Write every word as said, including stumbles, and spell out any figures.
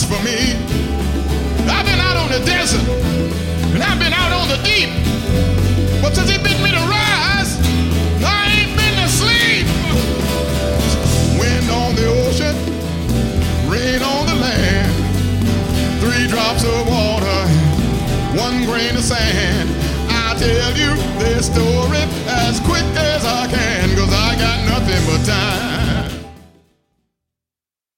for me. I've been out on the desert, and I've been out on the deep. But since he bid me to rise, I ain't been to sleep. Wind on the ocean, rain on the land, three drops of water, one grain of sand. I'll tell you this story as quick as I can, 'cause I got nothing but time.